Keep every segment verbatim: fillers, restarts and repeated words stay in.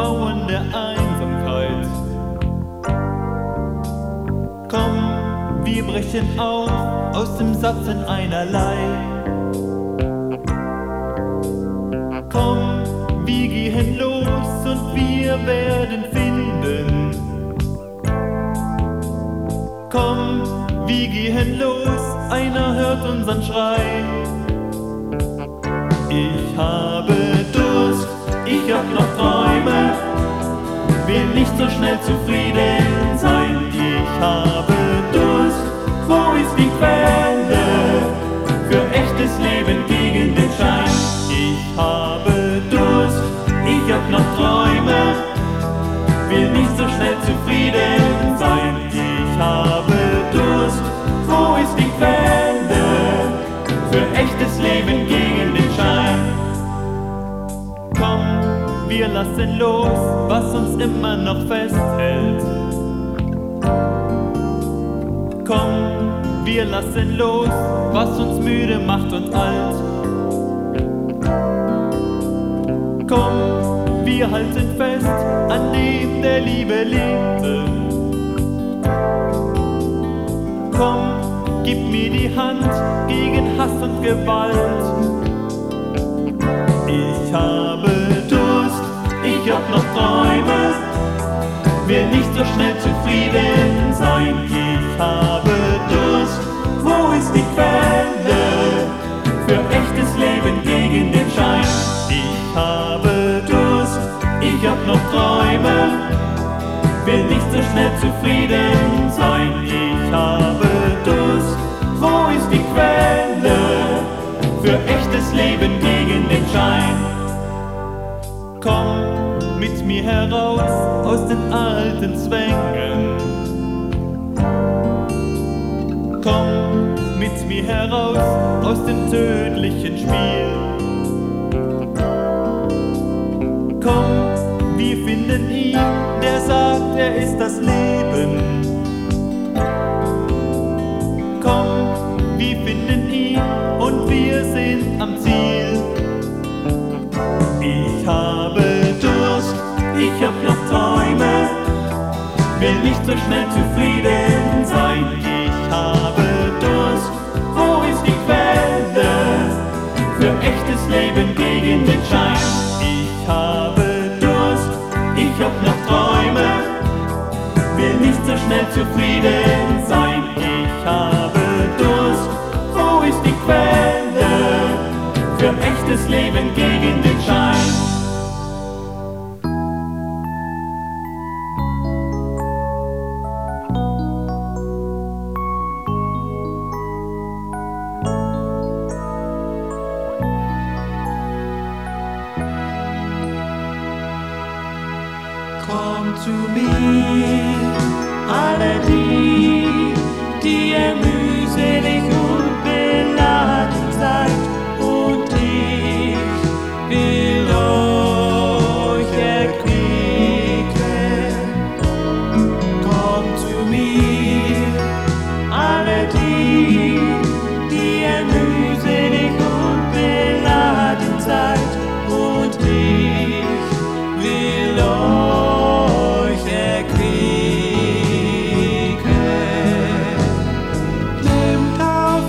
Mauern der Einsamkeit. Komm, wir brechen auf aus dem Satz in einerlei. Komm, wir gehen los und wir werden finden. Komm, wir gehen los, einer hört unseren Schrei. Ich habe Durst, ich hab noch Träume, will nicht so schnell zufrieden sein. Ich habe Durst, wo ist die Quelle für echtes Leben gegen den Schein? Ich habe Durst, ich hab noch Träume, will nicht so schnell zufrieden sein. Ich habe Durst, wo ist die Quelle für echtes Leben gegen den Schein? Komm, wir lassen los, was uns immer noch festhält. Komm, wir lassen los, was uns müde macht und alt. Komm, wir halten fest an dem, der Liebe lebte. Komm, gib mir die Hand gegen Hass und Gewalt. Ich habe Durst, ich hab noch Träume, will nicht so schnell zufrieden sein. Ich habe Durst, wo ist die Quelle für echtes Leben gegen den Schein? Ich habe Durst, ich hab noch Träume, will nicht so schnell zufrieden sein. Ich habe Durst, wo ist die Quelle für echtes Leben gegen den Schein? Komm mit mir heraus aus den alten Zwängen. Komm mit mir heraus aus dem tödlichen Spiel. Komm, wir finden ihn, der sagt, er ist das Leben. Komm, wir finden ihn und wir sind am Ziel. Ich habe Durst, ich hab noch Träume, will nicht so schnell zufrieden sein. Ich habe Durst, wo ist die Quelle für echtes Leben gegen den Schein? Ich habe Durst, ich hab noch Träume, will nicht so schnell zufrieden sein. Ich habe Durst, wo ist die Quelle für echtes Leben gegen den Schein? Komm zu mir, alle die, die ihr mühselig und beladen seid, und ich will euch erquicken. Komm zu mir, alle die, die ihr mühselig und beladen seid, und ich will euch erquicken. Nehmt auf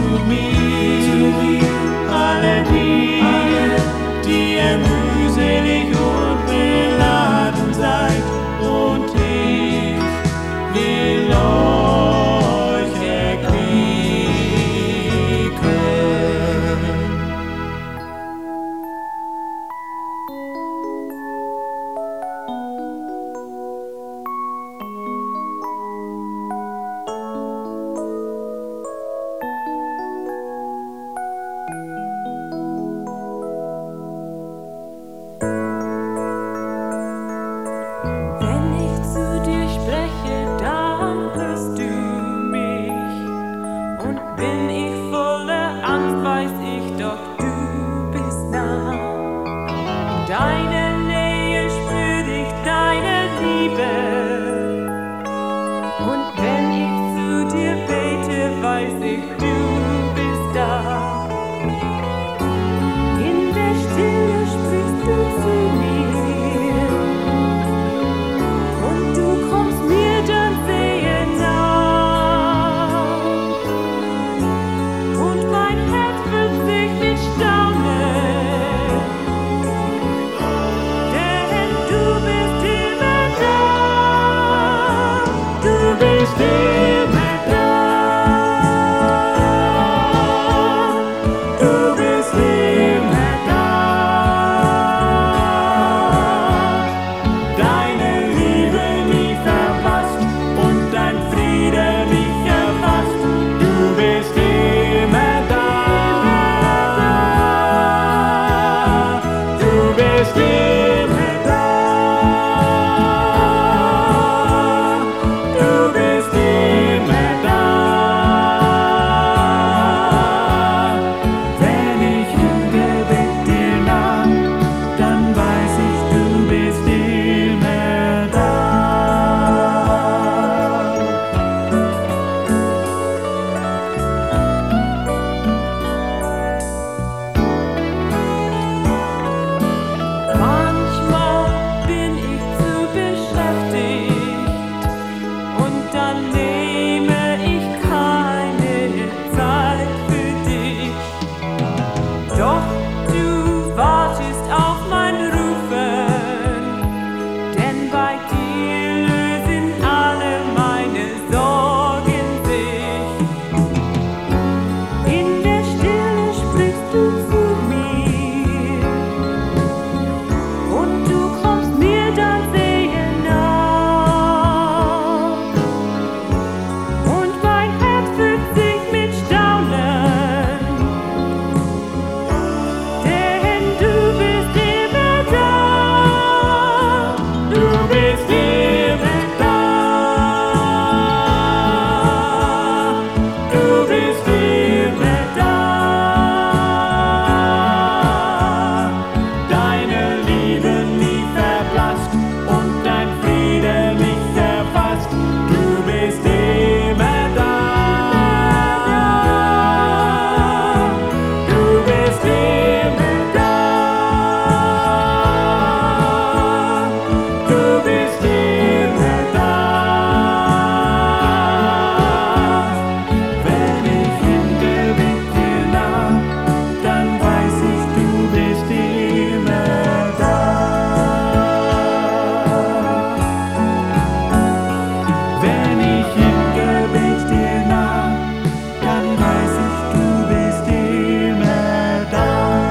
mir, zu mir. Alle die, alle, die ihr mühselig und beladen seid, und ich will euch erquicken. Wenn ich zu dir spreche, dann hörst du mich. Und bin ich voller Angst, weiß ich doch, du bist nah. Deine Nähe spür ich, deine Liebe. Und wenn ich zu dir bete, weiß ich, du bist da. In der Stille sprichst du zu mir. Und du kommst mir dann sehr nah. Und mein Herz füllt sich mit Staunen, denn du bist immer da. Du bist immer da. Du bist immer da. Deine Liebe nie verblasst und dein Friede mich erfasst. Du bist immer da. Du bist immer da. Du bist immer da. Wenn ich im Gebet dir nah, dann weiß ich, du bist immer da. Manchmal bin ich zu beschäftigt und dann nehme ich keine Zeit für dich. Doch du wartest auf mein Rufen, denn bei dir lösen alle meine Sorgen sich. In der Stille sprichst du zu mir. Und du kommst mir dann sehr nah. Und mein Herz füllt sich mit Staunen, denn du bist immer da. Du bist immer da. Du bist immer da. Deine Liebe nie verblasst und dein Friede mich erfasst. Du bist immer da. Du bist immer da. Du bist immer da. Wenn ich im Gebet dir nah, dann weiß ich, du bist immer da. Wenn ich im Gebet dir nah, dann weiß ich, du bist immer da.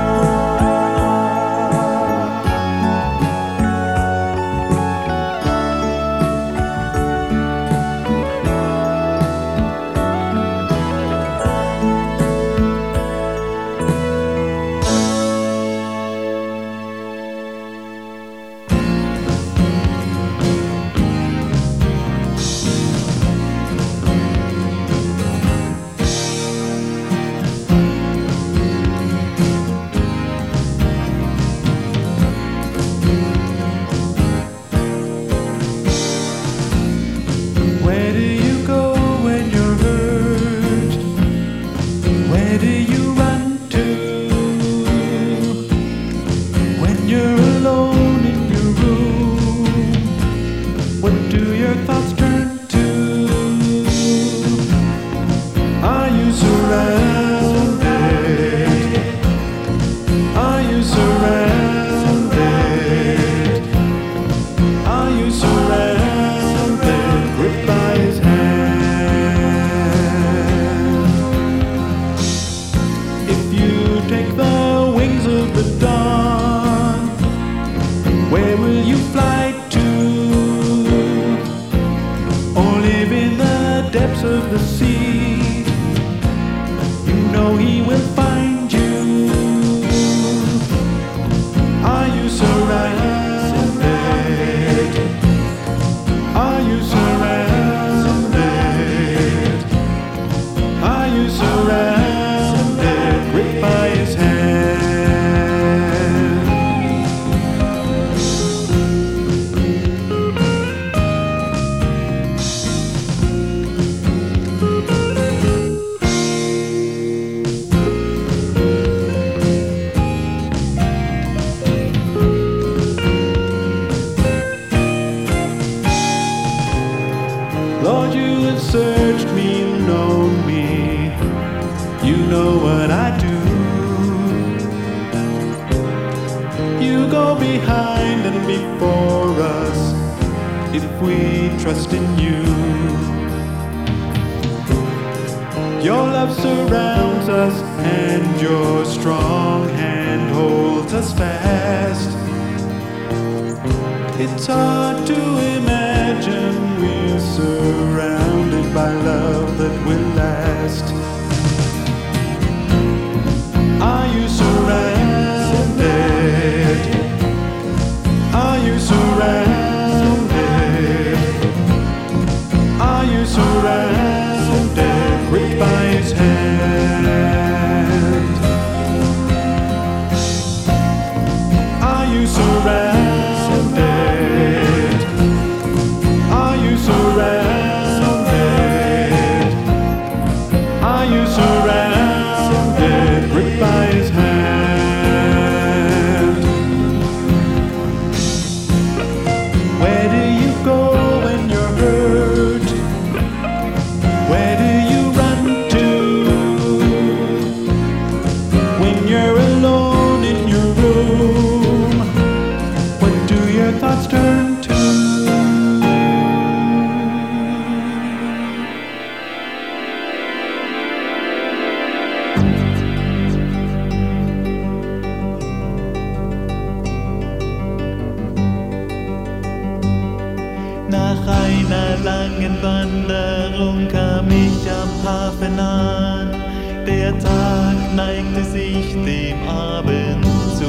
Where do you go when you're hurt? Where do you run to? When you're alone in your room, what do your thoughts turn to? Are you surrounded know he will find you. Are you surrounded? Are you surrounded? Are you surrounded? Gripped by his hand. Lord, you have searched me, known me. You know what I do. You go behind and before us if we trust in you. Your love surrounds us and your strong hand holds us fast. It's hard to imagine we're surrounded by love that will last. Are you surrounded? Are you surrounded? Are you surrounded? Gripped by his hand. Are you surrounded? Are you surrounded? Are you surrounded? Gripped by his hand. Where do you go when you're hurt? Where do you run to? When you're alone in your room, what do your thoughts turn to? Nach einer langen Wanderung kam ich am Hafen an. Der Tag neigte sich dem Abend zu.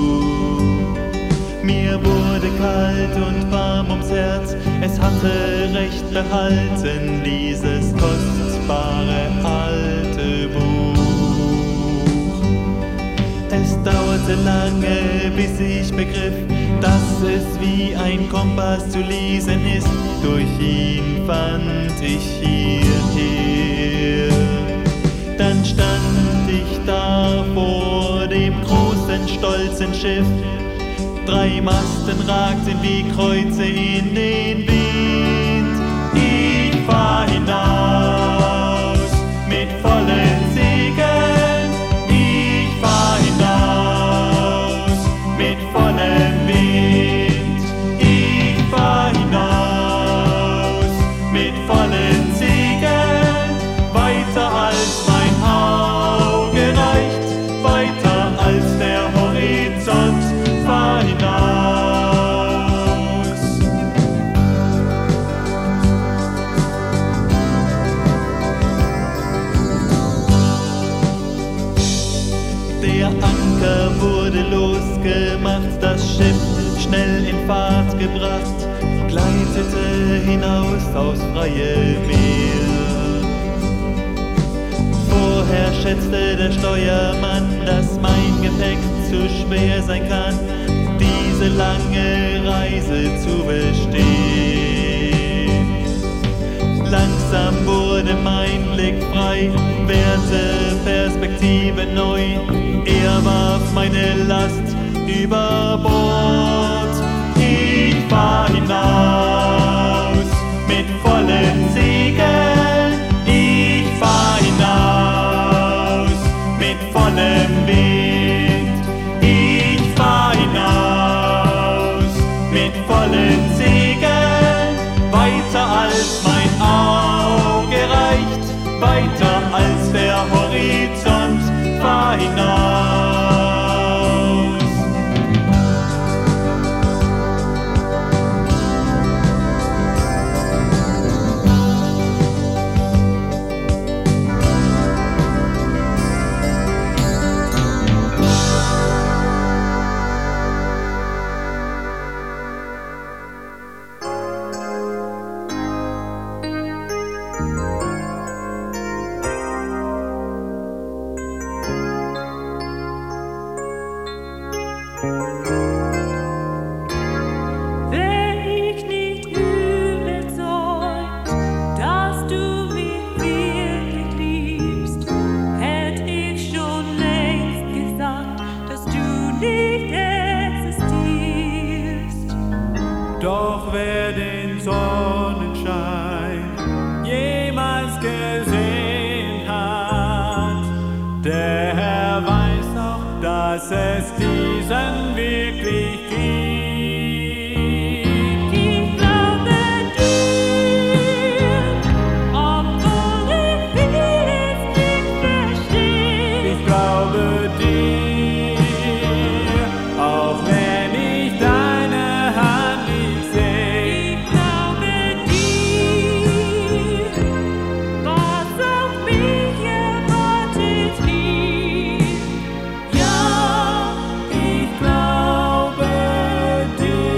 Mir wurde kalt und warm ums Herz. Es hatte recht behalten, dieses kostbare alte Buch. Es dauerte lange, bis ich begriff, dass es wie ein Kompass zu lesen ist. Durch ihn fand ich hierher. Dann stand ich da vor dem großen, stolzen Schiff. Drei Masten ragten wie Kreuze in den Wind. Ich fahr hinaus mit vollen Segeln. Ich fahr hinaus mit vollem Wind. Ich fahr hinaus mit vollen Segeln. Weiter als mein Auge reicht, weiter als der Horizont. Fahr hinaus. Der Anker wurde losgemacht, das Schiff schnell in Fahrt gebracht, gleitete hinaus aufs freie Meer. Vorher schätzte der Steuermann, dass mein Gepäck zu schwer sein kann, diese lange Reise zu bestehen. Langsam wurde mein Blick frei, währte Perspektive neu. Er warf meine Last über Bord. Ich fahr hinaus mit vollen Segeln. Ich fahr hinaus mit vollem Wind. Ich fahr hinaus mit vollen Segeln. Weiter als mein Auge reicht, weiter als der Horizont. Fahr hinaus. wer weiß auch, dass es diesen wirklich gibt. Ich glaube dir, obwohl ich vieles nicht verstehe. Ich glaube dir, auch wenn ich deine Hand nicht sehe. Ich glaube dir, was auf mich erwartet hier. Ja, ich glaube dir.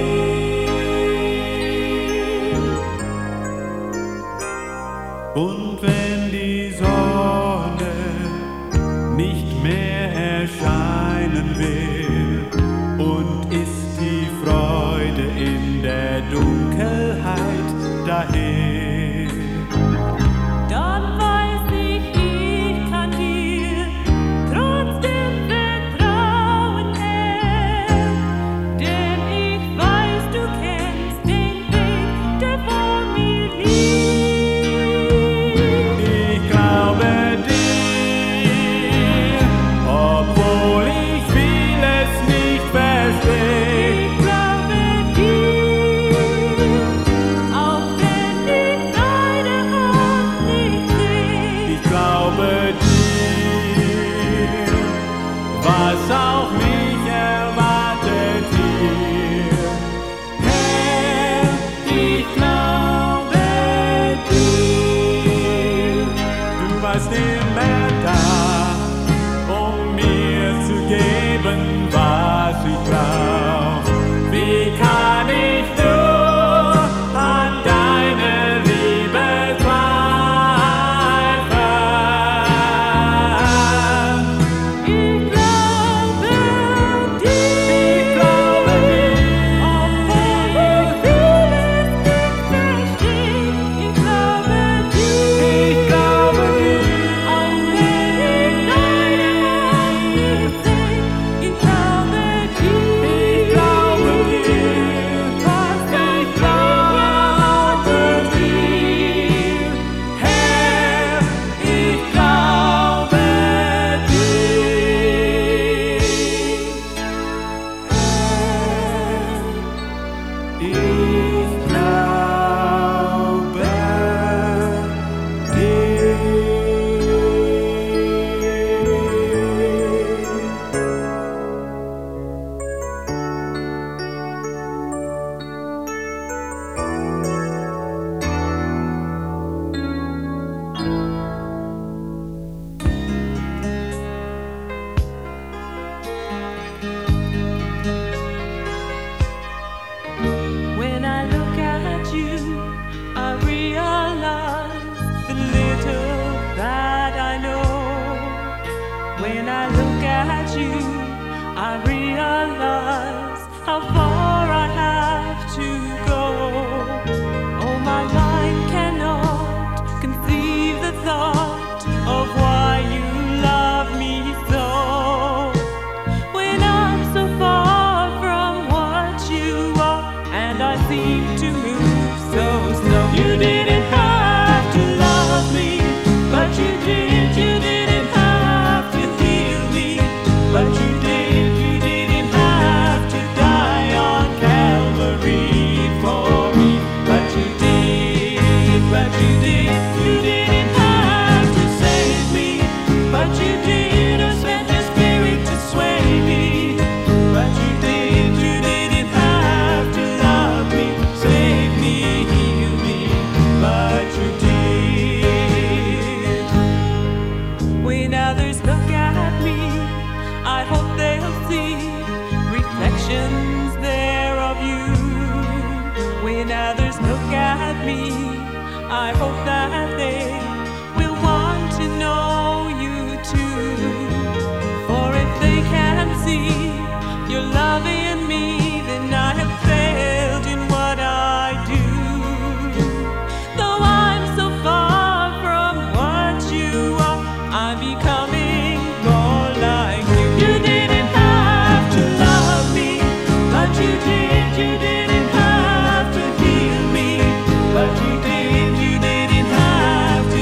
Und wenn die Sonne nicht mehr erscheinen will und ist die Freude in der Dunkelheit daher, Dann weiß ich, ich kann dir trotzdem vertrauen, Herr. Denn ich weiß, du kennst den Weg, der vor mir liegt. ich glaube dir, obwohl ich vieles nicht verstehe. Ich glaube dir, auch wenn ich deine Hand nicht sehe. Ich glaube dir, was auch mich erwartet hier. Herr, ich glaube dir. Du warst immer da, um mir zu geben, was ich brauch. Wie kann ich nur an deine Liebe zweifeln? Ich glaube dir, Ich glaube dir, obwohl ich vieles nicht verstehe. Ich glaube dir, ich glaube dir. auch wenn ich deine Hand nicht sehe. Ich glaube dir, Ich glaube dir, was ich glaube dir, Herr, ich glaube dir, ich glaube dir. When I look at you, I realize the little that I know. When I look at you, I realize how far I have to go. Oh, my mind cannot conceive the thought of why you love me so. When I'm so far from what you are, and I seem to move so slow. You didn't have to love me, but you did. You didn't have to heal me, but you did. You didn't have to die on Calvary for me, but you did. But you did. You didn't have to save me, but you did. Or send your spirit to sway me, but you did. You didn't have to love me, save me, heal me, but you did. When others look at me, I hope they'll see reflections there of you. When others look at me, I hope that they will want to know you too. For if they can see your love in me, then I have failed in what I do. Though I'm so far from what you are, I'm becoming more like you. You didn't have to love me, but you did. You didn't have to heal me, but you did. You didn't have to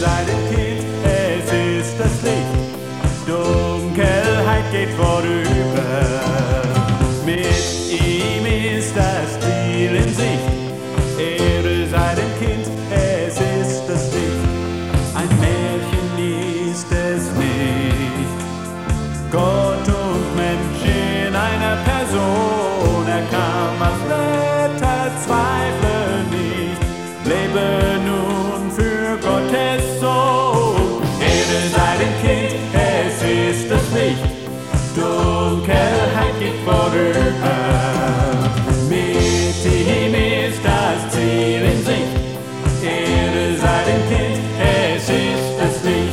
seid ein Kind, es ist das Licht. Dunkelheit geht vorüber. Mit ihm ist das Ziel in Sicht. Ehre sei dem Kind, es ist das Licht. Ein Märchen ist es nicht. Gott und Mensch in einer Person. Er kam als Retter, zweifle nicht. Lebe nun für Gottes Sohn. Ehre sei dem Kind, es ist das Licht. Dunkelheit geht vorüber. Mit ihm ist das Ziel in Sicht. Ehre sei dem Kind, es ist das Licht.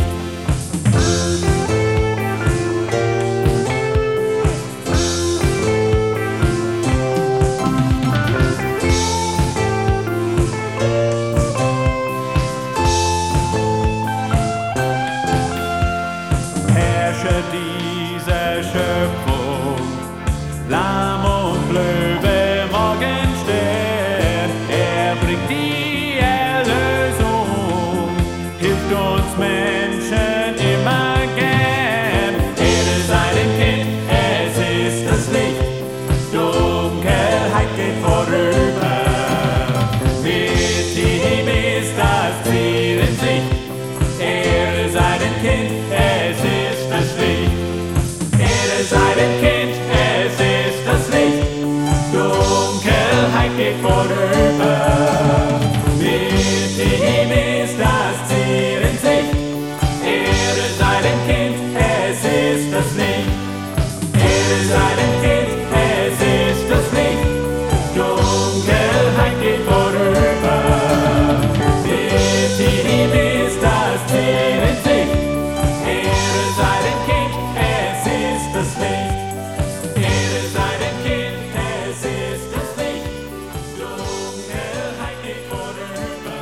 Herrscher dieser Schöpfung, Lamm und Löwe, Morgenstern, er bringt die Erlösung, hilft uns Menschen immer gern. Ehre sei dem Kind, es ist das Licht, Dunkelheit geht vorüber. Mit ihm ist das Ziel in Sicht. Ehre sei dem Kind, es ist das Licht. Ehre sei dem Kind, es ist das Licht. Dunkelheit geht vorüber. Mit ihm ist das Ziel in Sicht. Ehre sei dem Kind, es ist das Licht. Ehre sei dem Kind, es ist das Licht. Dunkelheit geht vorüber. Mit ihm ist das Ziel in Sicht. Ehre sei dem Kind, es ist das Licht. Ehre sei dem Kind, es ist das Licht. Dunkelheit geht vorüber.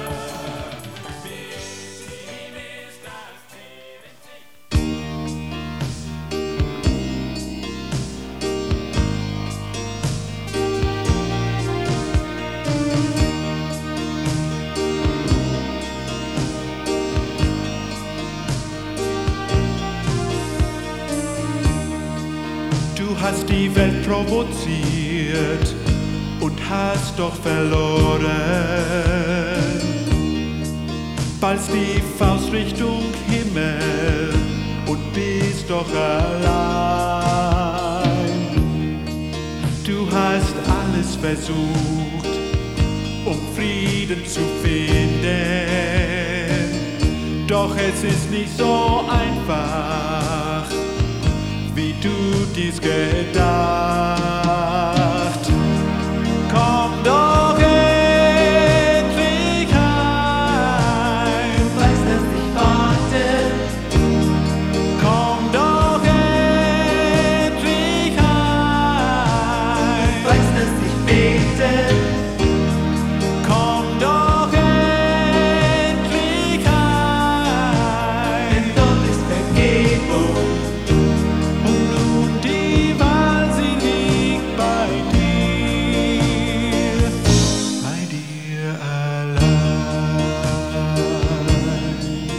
Mit ihm ist das Ziel in Sicht. Du hast die Welt provoziert und hast doch verloren. Ballst die Faust Richtung Himmel und bist doch allein. Du hast alles versucht, um Frieden zu finden. Doch es ist nicht so einfach, wie du dies gedacht. Komm doch endlich heim, Weiß, dass ich warte, komm doch endlich heim, weiß, dass ich bete, komm doch endlich heim. denn dort ist Vergebung. Und nun die Wahl, sie liegt bei dir, bei dir allein.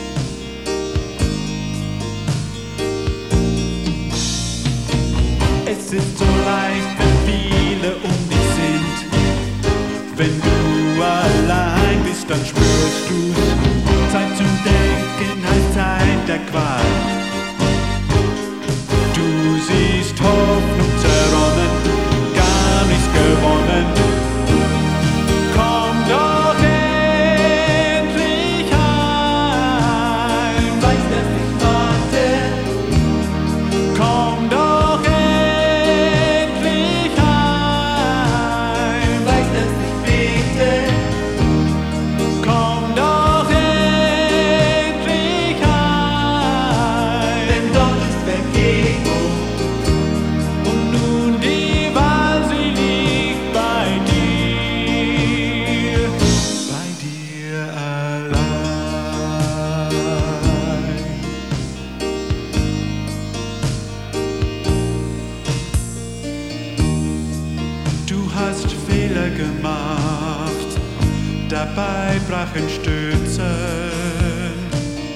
Es ist so leicht, wenn viele um dich sind. Wenn du allein bist, dann spürst du's. Zeit zum Denken heißt Zeit der Qual. Du siehst Hoffnung zerronnen, gar nichts gewonnen. Komm doch endlich heim, Weiß, dass ich warte, komm doch endlich heim, weiß, dass ich bete, komm doch endlich heim. denn dort ist Vergebung. Und nun die Wahl, sie liegt bei dir, bei dir allein. Du hast Fehler gemacht, dabei brachen Stürzen.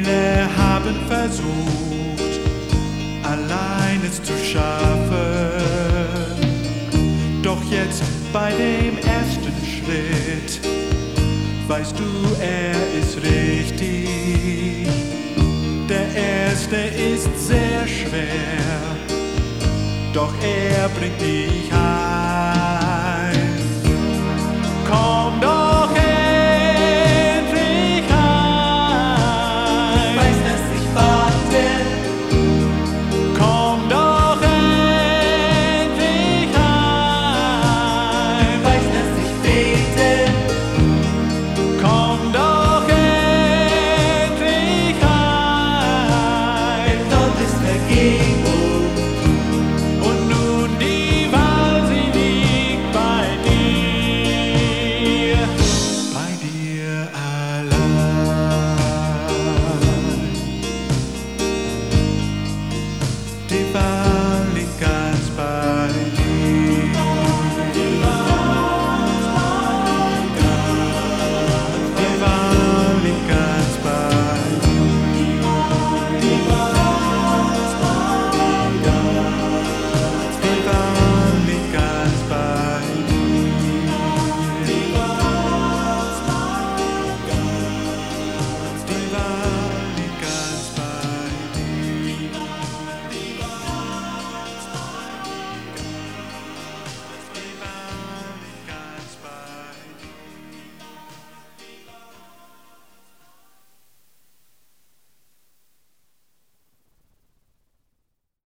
Viele haben versucht, allein es zu schaffen. Doch jetzt bei dem ersten Schritt weißt du, er ist richtig. Der erste ist sehr schwer, doch er bringt dich heim.